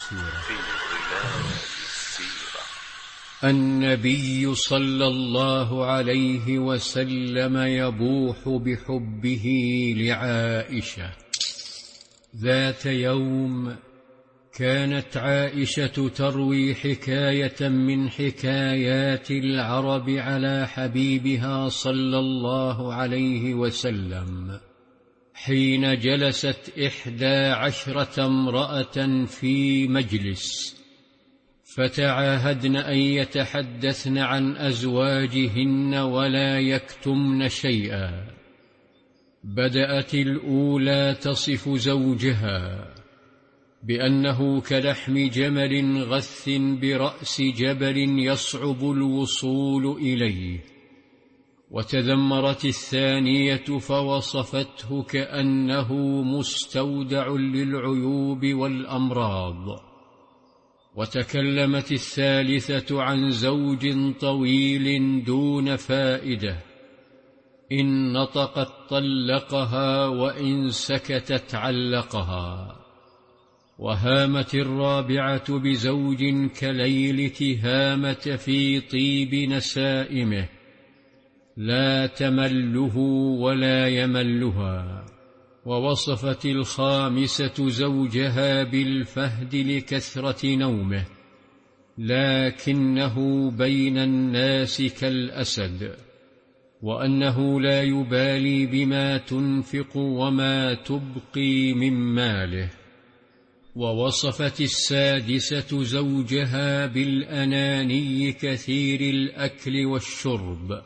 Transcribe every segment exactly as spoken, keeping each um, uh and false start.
السيرة. في ظلال السيرة. النبي صلى الله عليه وسلم يبوح بحبه لعائشة. ذات يوم كانت عائشة تروي حكاية من حكايات العرب على حبيبها صلى الله عليه وسلم، حين جلست إحدى عشرة امرأة في مجلس، فتعاهدن أن يتحدثن عن أزواجهن ولا يكتمن شيئا. بدأت الأولى تصف زوجها بأنه كلحم جمل غث برأس جبل يصعب الوصول إليه، وتذمرت الثانية فوصفته كأنه مستودع للعيوب والأمراض، وتكلمت الثالثة عن زوج طويل دون فائدة، إن نطقت طلقها وإن سكتت علقها. وهامت الرابعة بزوج كليل تهامة في طيب نسائمه، لا تمله ولا يملها. ووصفت الخامسة زوجها بالفهد لكثرة نومه، لكنه بين الناس كالأسد، وأنه لا يبالي بما تنفق وما تبقي من ماله. ووصفت السادسة زوجها بالأناني كثير الأكل والشرب،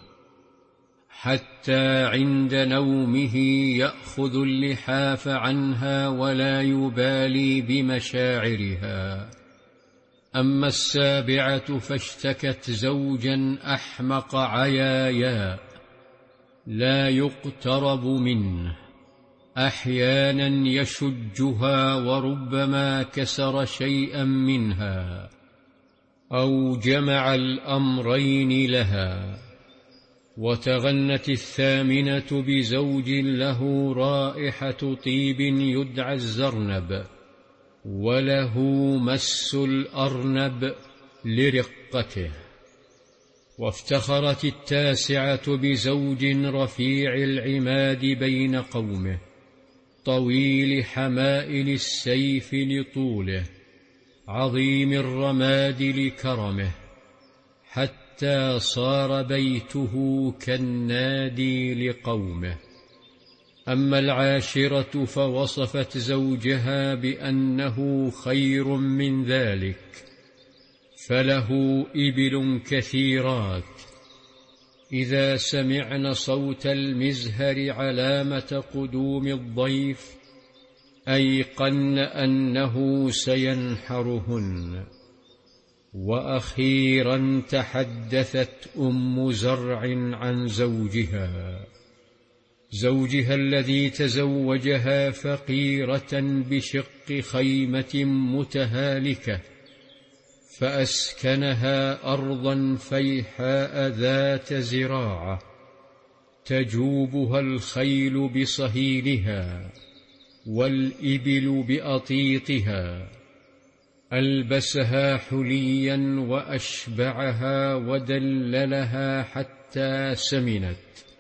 حتى عند نومه يأخذ اللحاف عنها ولا يبالي بمشاعرها. أما السابعة فاشتكت زوجا أحمق عيايا لا يقترب منه، أحيانا يشجها وربما كسر شيئا منها أو جمع الأمرين لها. وتغنت الثامنة بزوج له رائحة طيب يدعى الزرنب، وله مس الأرنب لرقته. وافتخرت التاسعة بزوج رفيع العماد بين قومه، طويل حمائل السيف لطوله، عظيم الرماد لكرمه، حتى صار بيته كالنادي لقومه. أما العاشرة فوصفت زوجها بأنه خير من ذلك، فله إبل كثيرات، إذا سمعن صوت المزهر علامة قدوم الضيف أيقن أنه سينحرهن. وأخيرا تحدثت أم زرع عن زوجها زوجها الذي تزوجها فقيرة بشق خيمة متهالكة، فأسكنها أرضا فيحاء ذات زراعة تجوبها الخيل بصهيلها والإبل بأطيطها. ألبسها حليا وأشبعها ودللها حتى سمنت،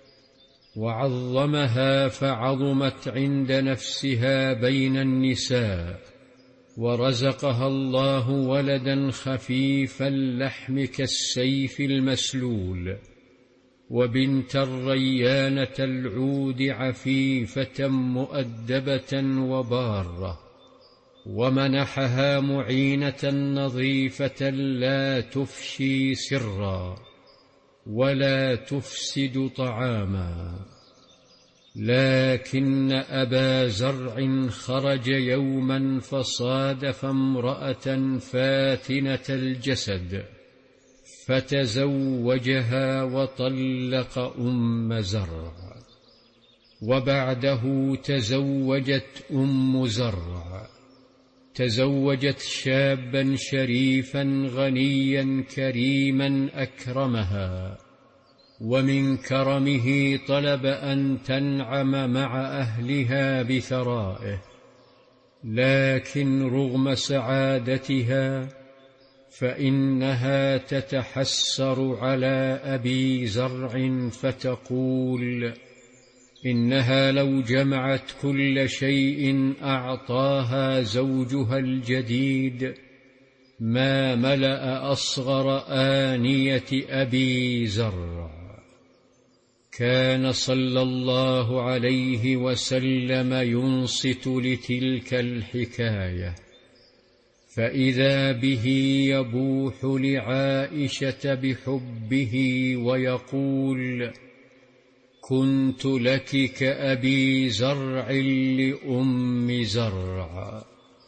وعظمها فعظمت عند نفسها بين النساء، ورزقها الله ولدا خفيف اللحم كالسيف المسلول، وبنت الريانة العود عفيفة مؤدبة وبارة، ومنحها معينة نظيفة لا تفشي سرا ولا تفسد طعاما. لكن أبا زرع خرج يوما فصادف امرأة فاتنة الجسد، فتزوجها وطلق أم زرع. وبعده تزوجت أم زرع، تزوجت شابا شريفا غنيا كريما أكرمها، ومن كرمه طلب أن تنعم مع أهلها بثرائه، لكن رغم سعادتها فإنها تتحسر على أبي زرع فتقول: إنها لو جمعت كل شيء أعطاها زوجها الجديد ما ملأ أصغر آنية أبي زرع. كان صلى الله عليه وسلم ينصت لتلك الحكاية، فإذا به يبوح لعائشة بحبه ويقول: كنت لك كأبي زرع لأم زرع.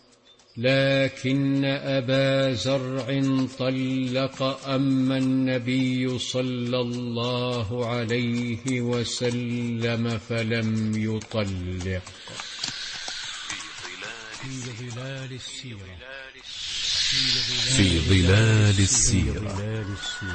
لكن أبا زرع طلق أما النبي صلى الله عليه وسلم فلم يطلق. في ظلال السيرة في ظلال السيرة